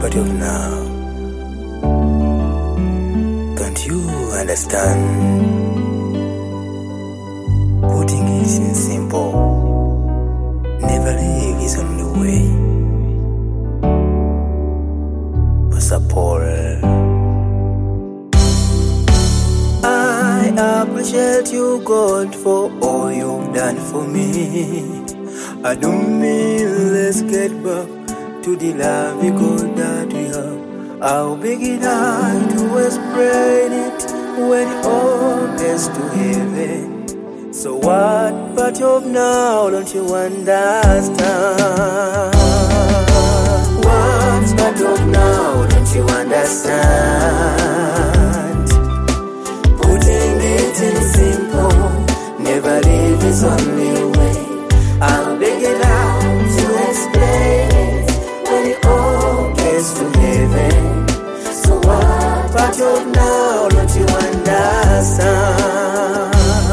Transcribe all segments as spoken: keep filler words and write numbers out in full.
part of now. Can't you understand? Putting it in simple, never leave is only way. Pastor Paul. I appreciate you, God, for all you've done for me. I don't mean let's get back to the love you God that we have. How big it I to explain it when it all gets to heaven. So what part of now don't you understand? What part of now don't you understand? Putting it in simple, never leave is only way. I'll beg it out to explain it when it all gets to heaven. So what part of now don't you understand?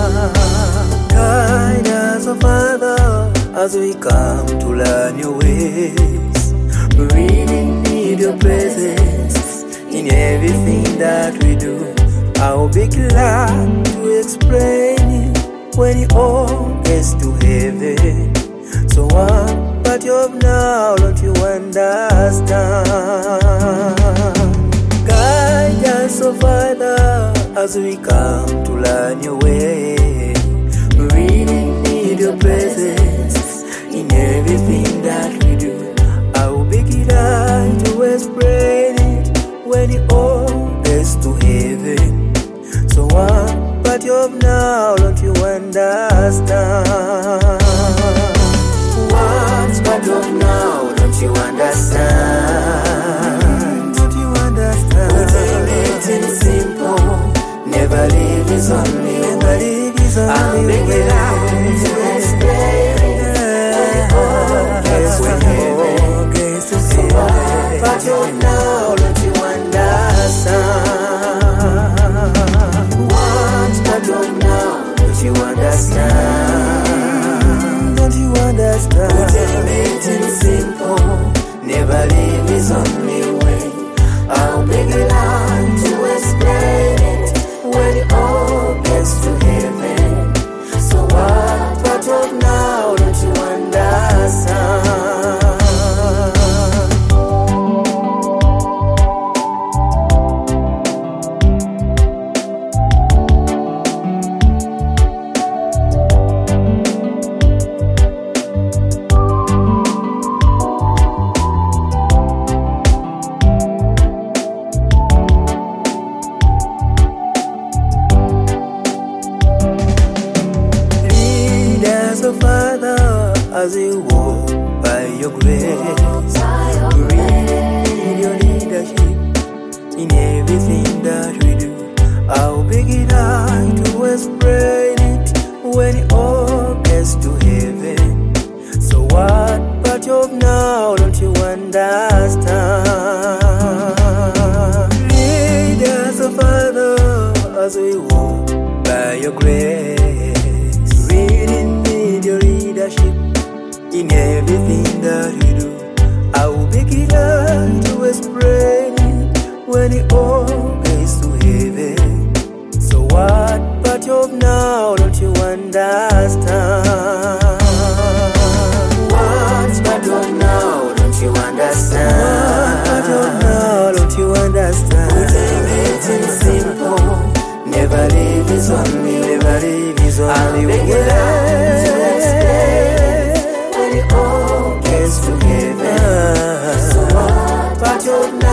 Guide us, oh Father, as we come to learn your ways. We really need your presence in everything that we do. I'll be glad to explain it when it all gets to heaven. So what part of now don't you understand? Guide us, oh Father, as we come to learn your way. We really need your presence in everything that we do. I will be glad to explain it when it all gets to heaven. So what part of now don't you understand? What part of now don't you understand? Don't you understand? Putting it in simple, never leave is only never leave is only I'll make it out to explain it. When it all gets to heaven. So what part of now don't you understand? What part of now don't you understand? Don't you understand? Putting it in simple, never leave is only way. I'll beg it out to explain it when it all gets to heaven. So what part of now don't you understand? So Father, as we walk by your grace, we really need your leadership in everything that we do. How big it I to explain it when it all gets to heaven. So what part of now don't you understand? Lead us, oh Father, as we walk by your grace. Your leadership in everything that we do. I will be glad to explain it when it all gets to heaven. So what part of now don't you understand? What part of now don't you understand? What part of now don't you understand? Putting it in simple, never leave is only, never leave is only way. When it all gets to heaven. So what part of